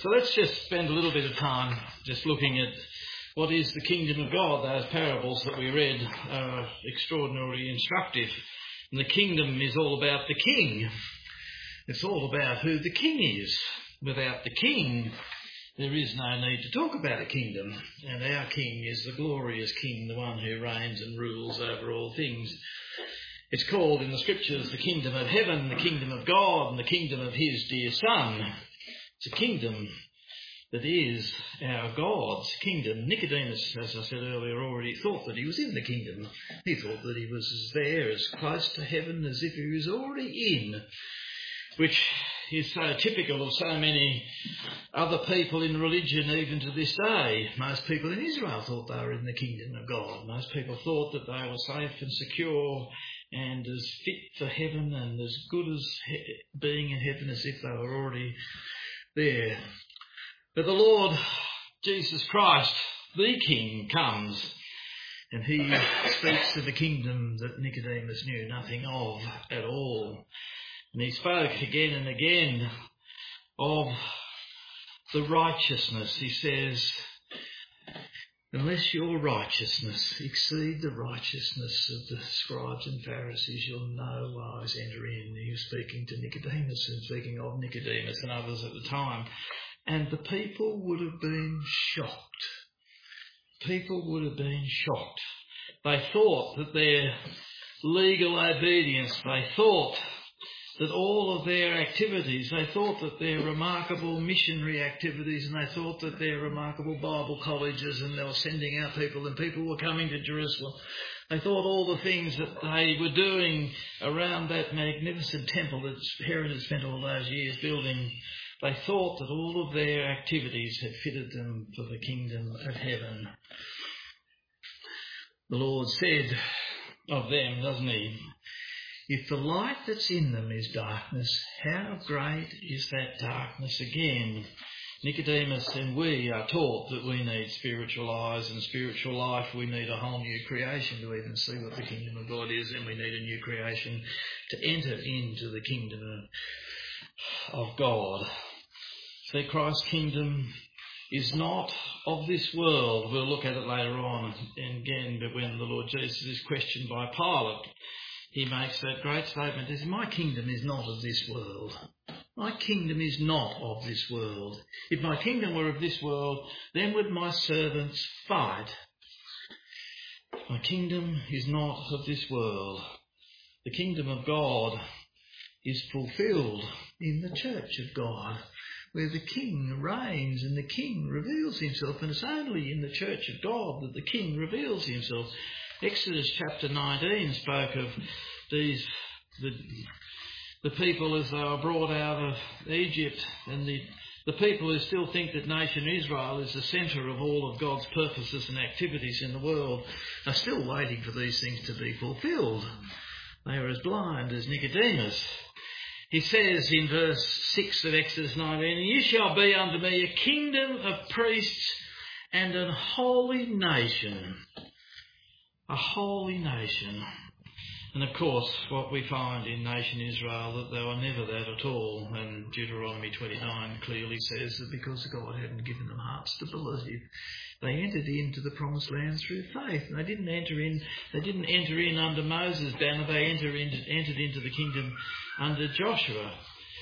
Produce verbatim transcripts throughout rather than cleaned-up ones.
So let's just spend a little bit of time just looking at what is the kingdom of God. Those parables that we read are extraordinarily instructive. And the kingdom is all about the king. It's all about who the king is. Without the king, there is no need to talk about a kingdom. And our king is the glorious king, the one who reigns and rules over all things. It's called in the scriptures the kingdom of heaven, the kingdom of God, and the kingdom of his dear son. It's a kingdom that is our God's kingdom. Nicodemus, as I said earlier, already thought that he was in the kingdom. He thought that he was as there, as close to heaven as if he was already in, which is so typical of so many other people in religion even to this day. Most people in Israel thought they were in the kingdom of God. Most people thought that they were safe and secure and as fit for heaven and as good as he- being in heaven as if they were already there. But the Lord Jesus Christ, the King, comes and he speaks of the kingdom that Nicodemus knew nothing of at all. And he spoke again and again of the righteousness. He says, unless your righteousness exceed the righteousness of the scribes and Pharisees, you'll no wise enter in. He was speaking to Nicodemus and speaking of Nicodemus and others at the time. And the people would have been shocked. People would have been shocked. They thought that their legal obedience, they thought that all of their activities, they thought that their remarkable missionary activities, and they thought that their remarkable Bible colleges, and they were sending out people and people were coming to Jerusalem. They thought all the things that they were doing around that magnificent temple that Herod had spent all those years building, they thought that all of their activities had fitted them for the kingdom of heaven. The Lord said of them, doesn't he? If the light that's in them is darkness, how great is that darkness again? Nicodemus and we are taught that we need spiritual eyes and spiritual life. We need a whole new creation to even see what the kingdom of God is, and we need a new creation to enter into the kingdom of God. See, Christ's kingdom is not of this world. We'll look at it later on again, but when the Lord Jesus is questioned by Pilate, he makes that great statement, is my kingdom is not of this world. My kingdom is not of this world. If my kingdom were of this world, then would my servants fight. My kingdom is not of this world. The kingdom of God is fulfilled in the church of God, where the king reigns and the king reveals himself, and it's only in the church of God that the king reveals himself. Exodus chapter nineteen spoke of these, the, the people as they were brought out of Egypt, and the, the people who still think that nation Israel is the centre of all of God's purposes and activities in the world are still waiting for these things to be fulfilled. They are as blind as Nicodemus. He says in verse six of Exodus nineteen, "And you shall be unto me a kingdom of priests and an holy nation." A holy nation. And of course, what we find in nation Israel, that they were never that at all. And Deuteronomy twenty-nine clearly says that because God hadn't given them hearts to believe, they entered into the promised land through faith. And they didn't enter in, they didn't enter in under Moses' banner, they entered into, entered into the kingdom under Joshua.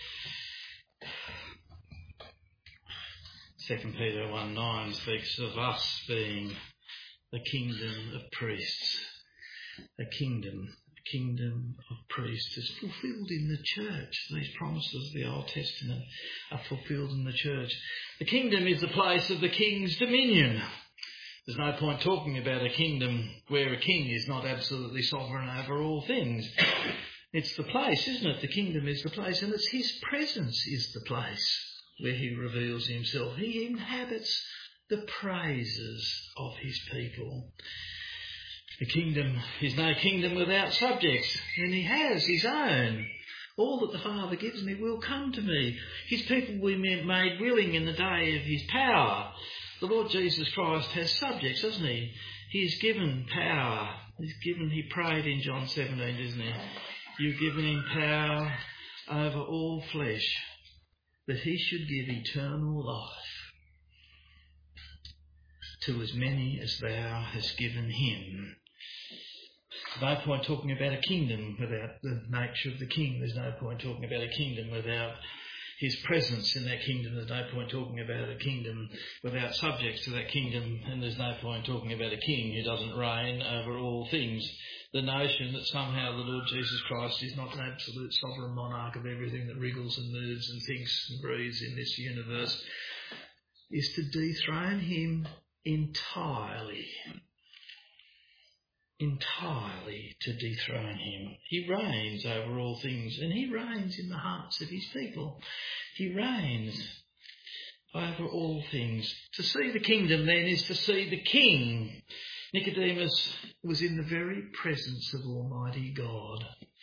Second Peter one nine speaks of us being a kingdom of priests. A kingdom, a kingdom of priests is fulfilled in the church. These promises of the Old Testament are fulfilled in the church. The kingdom is the place of the king's dominion. There's no point talking about a kingdom where a king is not absolutely sovereign over all things. It's the place, isn't it? The kingdom is the place, and it's his presence is the place where he reveals himself. He inhabits the praises of his people. The kingdom is no kingdom without subjects, and he has his own. All that the Father gives me will come to me. His people will be made willing in the day of his power. The Lord Jesus Christ has subjects, doesn't he? He is given power. He's given, he prayed in John seventeen, isn't he? You've given him power over all flesh. that he should give eternal life to as many as thou hast given him. No point talking about a kingdom without the nature of the king. There's no point talking about a kingdom without his presence in that kingdom. There's no point talking about a kingdom without subjects to that kingdom. And there's no point talking about a king who doesn't reign over all things. The notion that somehow the Lord Jesus Christ is not an absolute sovereign monarch of everything that wriggles and moves and thinks and breathes in this universe is to dethrone him entirely. Entirely to dethrone him. He reigns over all things, and he reigns in the hearts of his people. He reigns over all things. To see the kingdom then is to see the king. Nicodemus was in the very presence of Almighty God.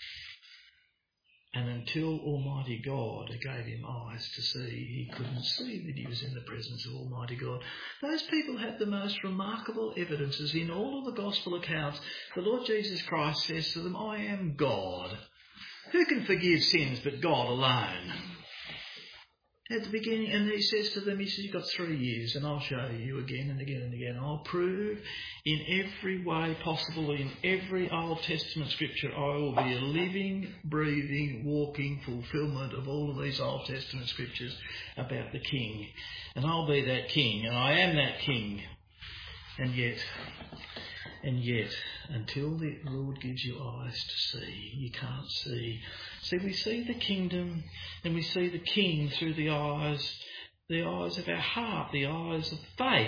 And until Almighty God gave him eyes to see, he couldn't see that he was in the presence of Almighty God. Those people had the most remarkable evidences in all of the gospel accounts. The Lord Jesus Christ says to them, I am God. Who can forgive sins but God alone? At the beginning, and he says to them, he says, you've got three years and I'll show you again and again and again. I'll prove in every way possible, in every Old Testament scripture, I will be a living, breathing, walking fulfilment of all of these Old Testament scriptures about the King. And I'll be that King, and I am that King. And yet, and yet, until the Lord gives you eyes to see, you can't see. See, we see the kingdom and we see the King through the eyes, the eyes of our heart, the eyes of faith.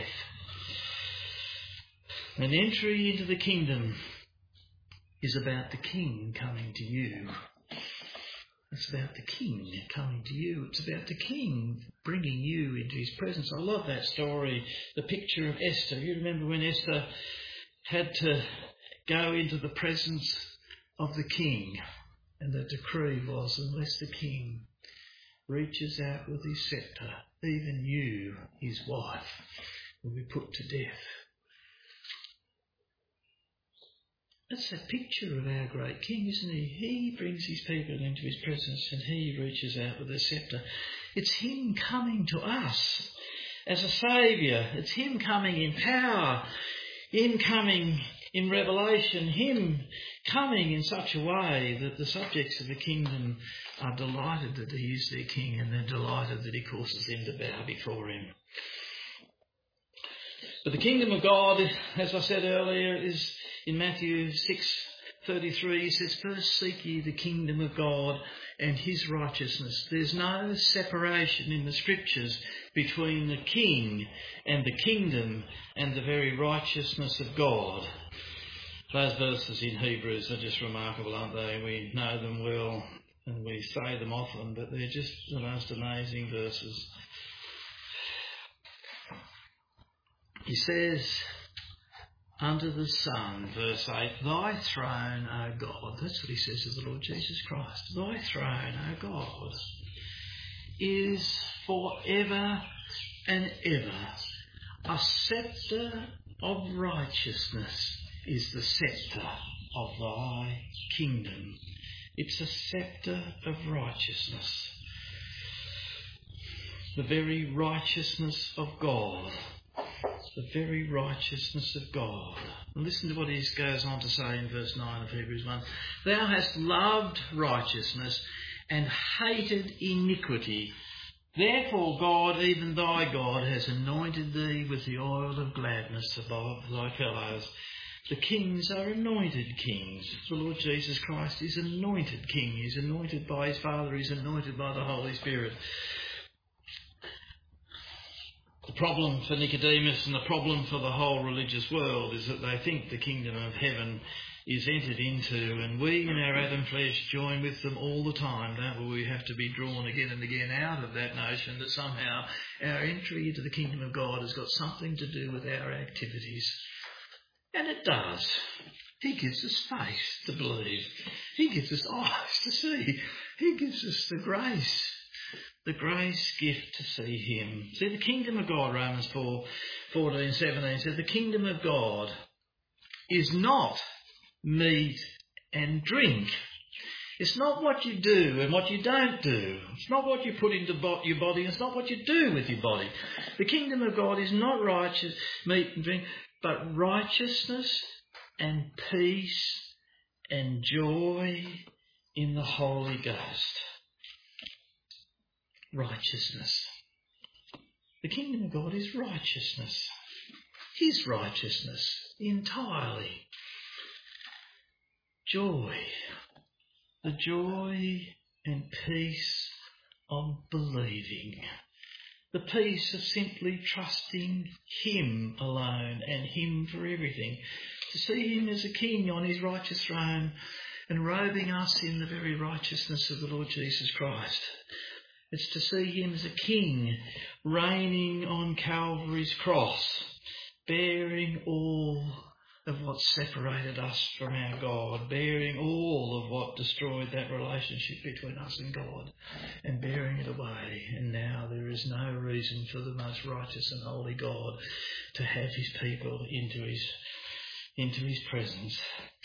An entry into the kingdom is about the King coming to you. It's about the King coming to you. It's about the King bringing you into his presence. I love that story, the picture of Esther. You remember when Esther had to go into the presence of the King, and the decree was, unless the King reaches out with his sceptre, even you, his wife, will be put to death. That's a picture of our great King, isn't he? He brings his people into his presence and he reaches out with a sceptre. It's him coming to us as a saviour. It's him coming in power, him coming in revelation, him coming in such a way that the subjects of the kingdom are delighted that he is their king, and they're delighted that he causes them to bow before him. But the kingdom of God, as I said earlier, is in Matthew six thirty-three. He says, first seek ye the kingdom of God and his righteousness. There's no separation in the scriptures between the king and the kingdom and the very righteousness of God. Those verses in Hebrews are just remarkable, aren't they? We know them well and we say them often, but they're just the most amazing verses. He says, under the sun, verse eight, thy throne, O God, that's what he says to the Lord Jesus Christ, thy throne, O God, is forever and ever. A sceptre of righteousness is the sceptre of thy kingdom. It's a sceptre of righteousness. The very righteousness of God. The very righteousness of God. And listen to what he goes on to say in verse nine of Hebrews one. Thou hast loved righteousness and hated iniquity. Therefore God, even thy God, has anointed thee with the oil of gladness above thy fellows. The kings are anointed kings. The Lord Jesus Christ is anointed king. He's anointed by his Father. He's anointed by the Holy Spirit. The problem for Nicodemus and the problem for the whole religious world is that they think the kingdom of heaven is entered into, and we in our Adam flesh join with them all the time, don't we? We have to be drawn again and again out of that notion that somehow our entry into the kingdom of God has got something to do with our activities. And it does. He gives us faith to believe. He gives us eyes to see. He gives us the grace. The grace gift to see him. See, the kingdom of God, Romans four, fourteen, seventeen says, the kingdom of God is not meat and drink. It's not what you do and what you don't do. It's not what you put into bo- your body. It's not what you do with your body. The kingdom of God is not righteous meat and drink, but righteousness and peace and joy in the Holy Ghost. Righteousness. The kingdom of God is righteousness. His righteousness entirely. Joy. The joy and peace of believing. The peace of simply trusting Him alone and Him for everything. To see Him as a king on His righteous throne and robing us in the very righteousness of the Lord Jesus Christ. It's to see Him as a king reigning on Calvary's cross, bearing all of what separated us from our God, bearing all of what destroyed that relationship between us and God, and bearing it away. And now there is no reason for the most righteous and holy God to have His people into His, into His presence.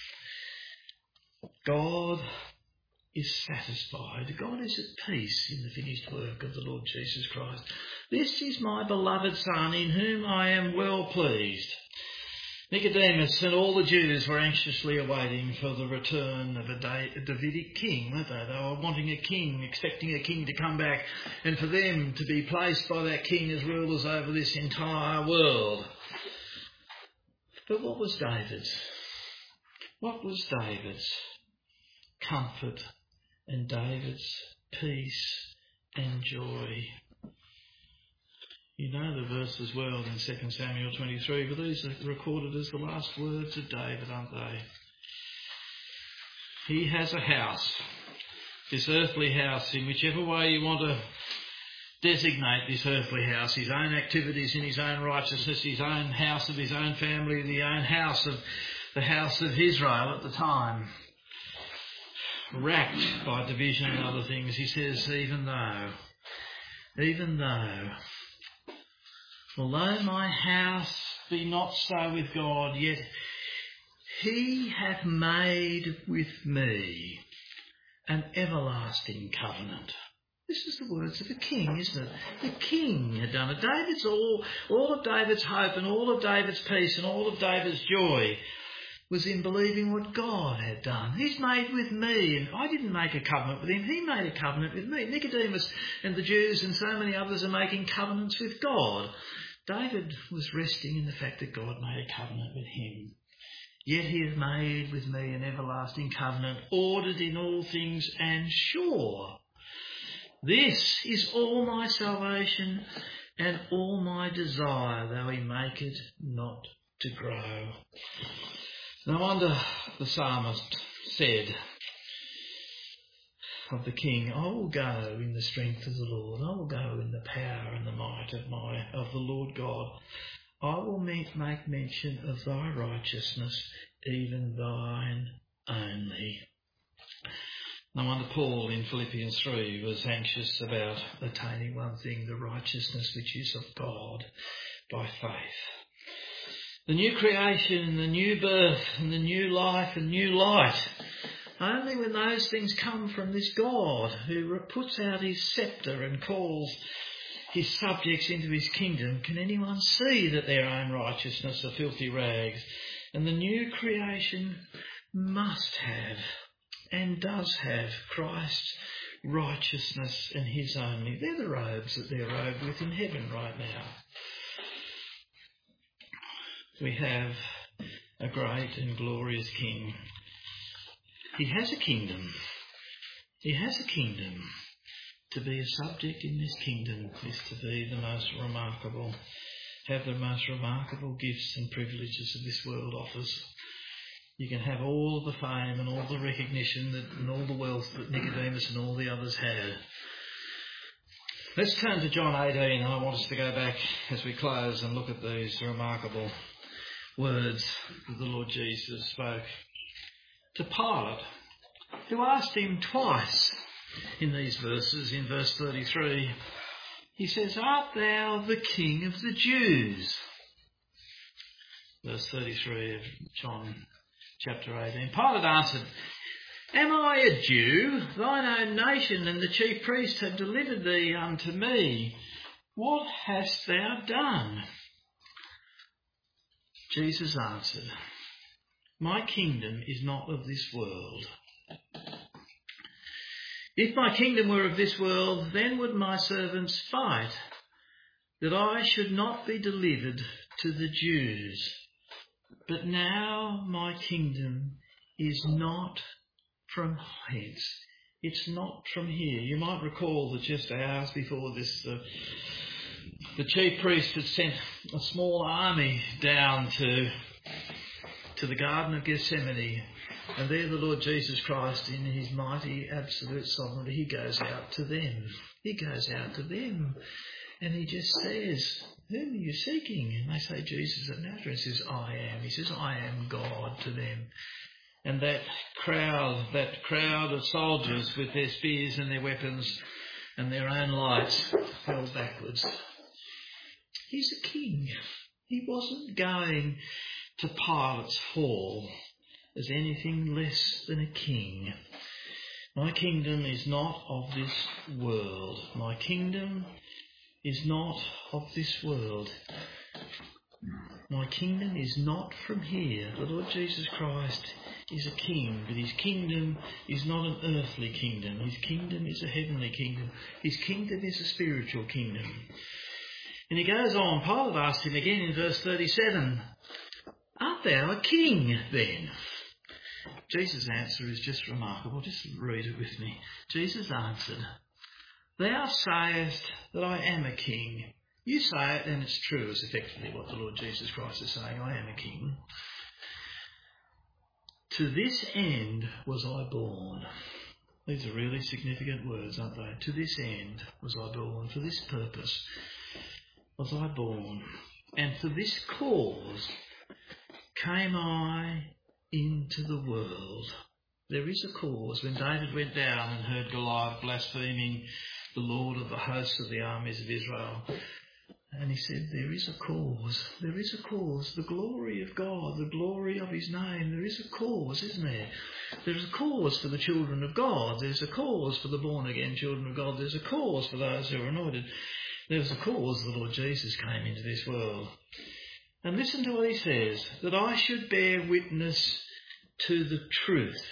God is satisfied. God is at peace in the finished work of the Lord Jesus Christ. This is my beloved Son, in whom I am well pleased. Nicodemus and all the Jews were anxiously awaiting for the return of a Davidic king, weren't they? They were wanting a king, expecting a king to come back, and for them to be placed by that king as rulers over this entire world. But what was David's? What was David's comfort and David's peace and joy? You know the verse as well in Second Samuel twenty-three, but these are recorded as the last words of David, aren't they? He has a house, this earthly house, in whichever way you want to designate this earthly house, his own activities in his own righteousness, his own house of his own family, the own house of the house of Israel at the time. Racked by division and other things, he says, even though, even though, although my house be not so with God, yet He hath made with me an everlasting covenant. This is the words of a king, isn't it? The king had done it. David's all, all of David's hope and all of David's peace and all of David's joy was in believing what God had done. He's made with me, and I didn't make a covenant with him. He made a covenant with me. Nicodemus and the Jews and so many others are making covenants with God. David was resting in the fact that God made a covenant with him. Yet He has made with me an everlasting covenant, ordered in all things and sure. This is all my salvation and all my desire, though He make it not to grow. No wonder the psalmist said of the king, I will go in the strength of the Lord. I will go in the power and the might of my of the Lord God. I will make mention of thy righteousness, even thine only. No wonder Paul in Philippians three was anxious about attaining one thing, the righteousness which is of God by faith. The new creation, the new birth, and the new life and new light. Only when those things come from this God who puts out His sceptre and calls His subjects into His kingdom can anyone see that their own righteousness are filthy rags. And the new creation must have and does have Christ's righteousness and His only. They're the robes that they're robed with in heaven right now. We have a great and glorious King. He has a kingdom. He has a kingdom. To be a subject in this kingdom is to be the most remarkable, have the most remarkable gifts and privileges that this world offers. You can have all the fame and all the recognition that, and all the wealth that Nicodemus and all the others had. Let's turn to John eighteen. I want us to go back as we close and look at these remarkable words that the Lord Jesus spoke to Pilate, who asked him twice in these verses. In verse thirty-three, he says, Art thou the King of the Jews? Verse thirty-three of John chapter eighteen. Pilate answered, Am I a Jew? Thine own nation and the chief priests have delivered thee unto me. What hast thou done? Jesus answered, My kingdom is not of this world. If my kingdom were of this world, then would my servants fight, that I should not be delivered to the Jews. But now my kingdom is not from hence. It's not from here. You might recall that just hours before this, uh, the chief priest had sent a small army down to, to the Garden of Gethsemane. And there the Lord Jesus Christ, in his mighty absolute sovereignty, he goes out to them. He goes out to them. And he just says, whom are you seeking? And they say, Jesus of Nazareth. He says, I am. He says, I am God to them. And that crowd, that crowd of soldiers with their spears and their weapons and their own lights fell backwards. He's a king. He wasn't going to Pilate's hall as anything less than a king. My kingdom is not of this world. My kingdom is not of this world. My kingdom is not from here. The Lord Jesus Christ is a king, but his kingdom is not an earthly kingdom. His kingdom is a heavenly kingdom. His kingdom is a spiritual kingdom. And he goes on, Pilate asked him again in verse thirty-seven, Art thou a king then? Jesus' answer is just remarkable. Just read it with me. Jesus answered, Thou sayest that I am a king. You say it and it's true, is effectively what the Lord Jesus Christ is saying. I am a king. To this end was I born. These are really significant words, aren't they? To this end was I born. For this purpose was I born. And for this cause came I into the world. There is a cause. When David went down and heard Goliath blaspheming the Lord of the hosts of the armies of Israel, and he said, there is a cause. There is a cause. The glory of God, the glory of his name. There is a cause, isn't there? There's a cause for the children of God. There's a cause for the born-again children of God. There's a cause for those who are anointed. There's a cause the Lord Jesus came into this world. And listen to what he says, that I should bear witness to the truth.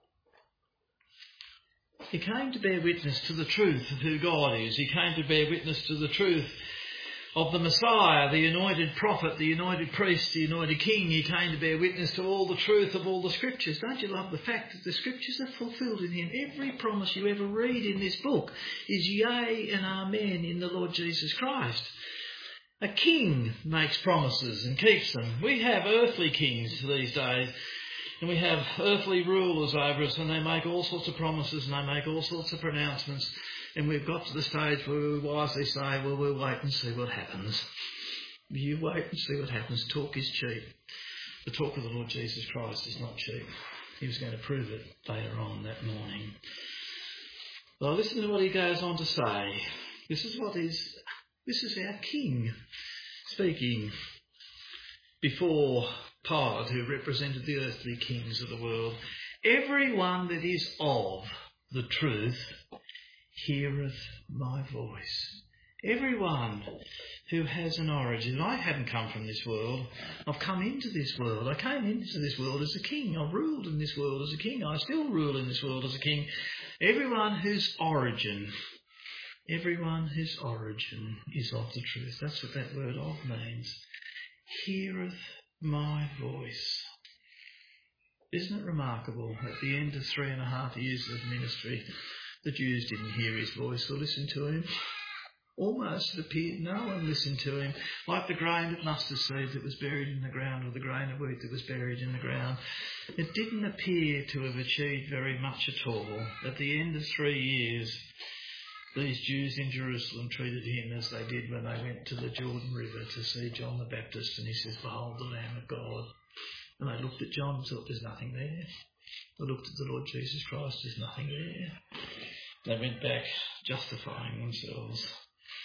He came to bear witness to the truth of who God is. He came to bear witness to the truth of the Messiah, the anointed prophet, the anointed priest, the anointed king. He came to bear witness to all the truth of all the scriptures. Don't you love the fact that the scriptures are fulfilled in him? Every promise you ever read in this book is yea and amen in the Lord Jesus Christ. A king makes promises and keeps them. We have earthly kings these days, and we have earthly rulers over us, and they make all sorts of promises and they make all sorts of pronouncements. And we've got to the stage where we wisely say, well, we'll wait and see what happens. You wait and see what happens. Talk is cheap. The talk of the Lord Jesus Christ is not cheap. He was going to prove it later on that morning. Well, listen to what he goes on to say. This is what is, this is our King speaking before Pilate, who represented the earthly kings of the world. Everyone that is of the truth heareth my voice. Everyone who has an origin. I haven't come from this world. I've come into this world. I came into this world as a king. I've ruled in this world as a king. I still rule in this world as a king. Everyone whose origin, everyone whose origin is of the truth. That's what that word of means. Heareth my voice. Isn't it remarkable? At the end of three and a half years of ministry, the Jews didn't hear his voice or listen to him. Almost it appeared no one listened to him. Like the grain of mustard seed that was buried in the ground, or the grain of wheat that was buried in the ground. It didn't appear to have achieved very much at all. At the end of three years, these Jews in Jerusalem treated him as they did when they went to the Jordan River to see John the Baptist, and he says, "Behold the Lamb of God." And they looked at John and thought, "There's nothing there." They looked at the Lord Jesus Christ, "There's nothing there." They went back justifying themselves.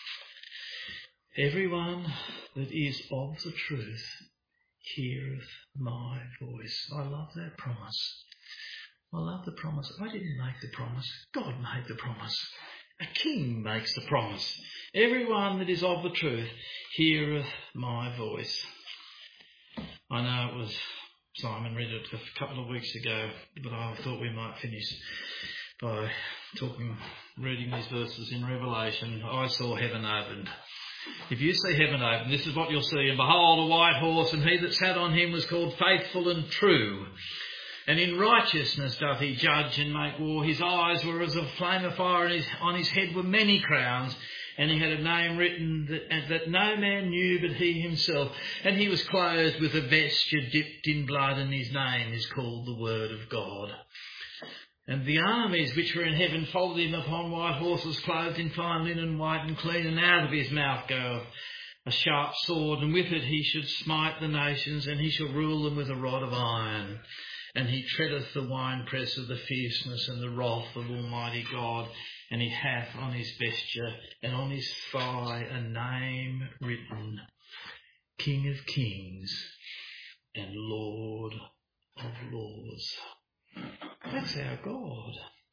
Everyone that is of the truth heareth my voice. I love that promise. I love the promise. I didn't make the promise. God made the promise. A king makes the promise. Everyone that is of the truth heareth my voice. I know it was Simon read it a couple of weeks ago, but I thought we might finish by talking, reading these verses in Revelation. I saw heaven opened. If you see heaven open, this is what you'll see. And behold, a white horse, and he that sat on him was called Faithful and True. And in righteousness doth he judge and make war. His eyes were as a flame of fire, and his, on his head were many crowns. And he had a name written that, that no man knew but he himself. And he was clothed with a vesture dipped in blood, and his name is called the Word of God. And the armies which were in heaven followed him upon white horses, clothed in fine linen, white and clean. And out of his mouth goeth a sharp sword, and with it he should smite the nations, and he shall rule them with a rod of iron. And he treadeth the winepress of the fierceness and the wrath of Almighty God. And he hath on his vesture and on his thigh a name written, King of Kings and Lord of Lords. That's our God.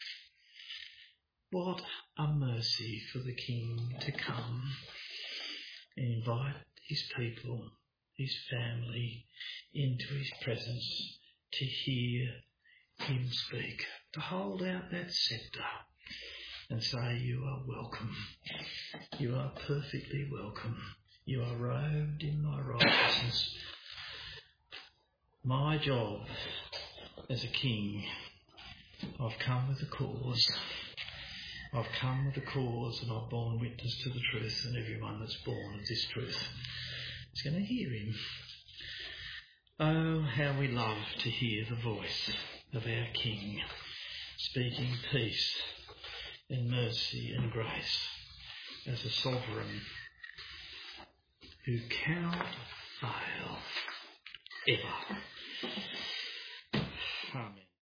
What a mercy for the King to come and invite his people, his family, into his presence to hear him speak, to hold out that sceptre and say, you are welcome. You are perfectly welcome. You are robed in my righteousness. My job as a king, I've come with a cause. I've come with a cause, and I've borne witness to the truth, and everyone that's born of this truth is going to hear him. Oh, how we love to hear the voice of our King, speaking peace and mercy and grace as a sovereign who cannot fail ever.